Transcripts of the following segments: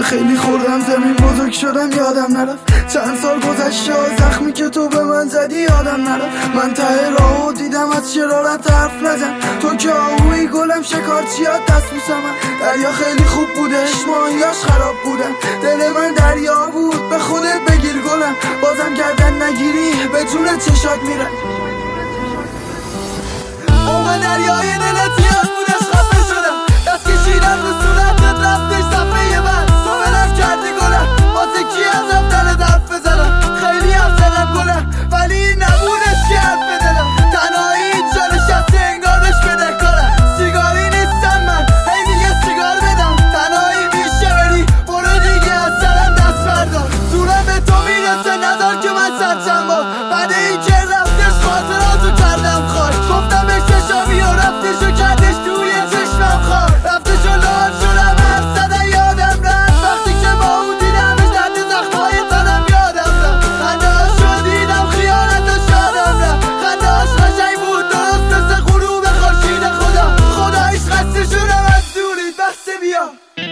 خیلی خوردم زمین بزرگ شدم یادم نرفت. چند سال گذشته زخمی که تو به من زدی یادم نرفت. من ته راهو دیدم از شرارت حرف نزن. تو که آهوی گلم شکارچیات دست بوسم. دریا خیلی خوب بودش ماهیاش خراب بودن. دل من دریا بود به خودت بگیر گلم. بازم گردن نگیری به جون چشات میرم. موقع دریای دلت یاد بودش خفه شدم. دست کشیدم رو صورتت رفتش صفحه من. تو بلم کردی گلم واسه کی از رفتنت حرف بزنم. خیلی حرف زدم گلم ولی این نبودش که حرف بدلم. تنهایی اینجا نشسته انگارش بده کارم. سیگاری نیستم من هی میگه سیگار بدم. تنهایی میشه بری برو دیگه از سرم دست بردار. زورم به تو میرسه ندار که من سرچم باز. بعد این که رفتش خاطراتو کردم خاک. گفتم بهش چشامی و رفتشو کردش توی چشمم خاک. رفتشو لال شدم حرف زدن یادم رفت. وقتی که با اون دیدمش درد زخمای تنم یادم رفت. خنده هاشو دیدم خیانت و شادم رفت. خنده هاش قشنگ بود درست مثل غروب خورشید خدا. خدایش خسته شدم از دورید بسته بیا.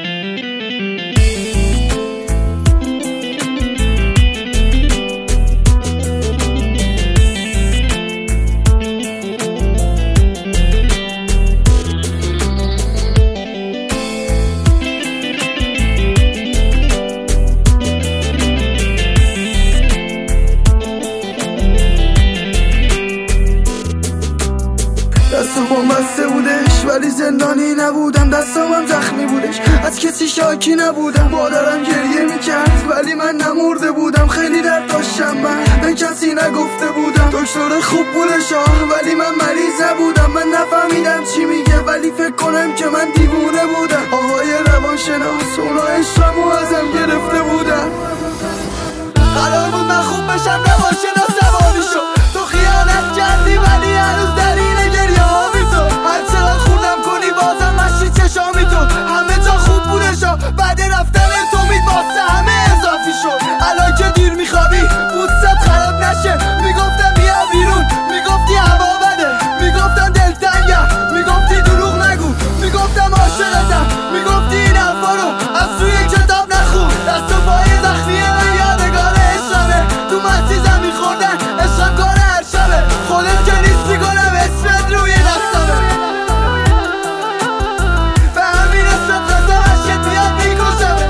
دستم بسته بودش ولی زندانی نبودم. دستم هم زخمی بودش از کسی شاکی نبودم. مادرم گریه میکرد ولی من نمرده بودم. خیلی درد داشتم من به کسی نگفته بودم. دکتر خوب بودش ولی من مریض نبودم. من نفهمیدم چی میگه ولی فکر کنم که من دیوونه بودم. آقای روانشناس اونا عشقمو ازم گرفته بودن. قرار بود من خوب بشم روانشناس روانی شد. تو خیانت کردی ولی هنوز در این گریه هامی تو. هر چقدر خوردم کنی بازم مشی چشامی تو. همه جا خوب بودش بعد رفتن تو امید واسه همه اضافی شد. الان که دیر میخوابی بوست خراب نشه. میگفتم بیا بیرون میگفتی هوا بده. میگفتم دلتنگم میگفتی دروغ نگو. میگفتم عاشقتم میگفتی این حرفا رو از توی کتاب نخون. دست و پای زخمی من یادگار عشقمه. تو مسیزم میخوردن عشقم کار هر شبه. خودت که نیستی کنم اسمت روی دستمه. به همین اسمت قسم عشقت بیاد میکشمه.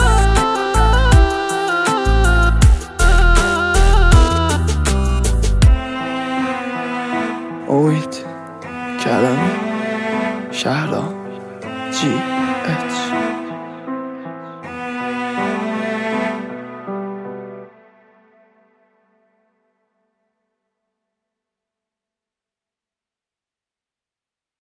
امید کلمی شهلا GH